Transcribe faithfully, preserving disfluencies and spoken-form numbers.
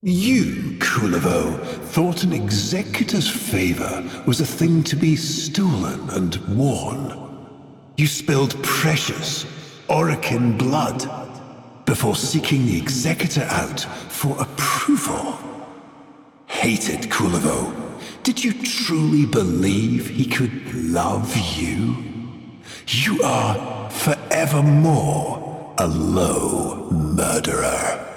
You, Kulivo, thought an executor's favor was a thing to be stolen and worn. You spilled precious Orokin blood before seeking the executor out for approval. Hated Kulivo, did you truly believe he could love you? You are forevermore a low murderer.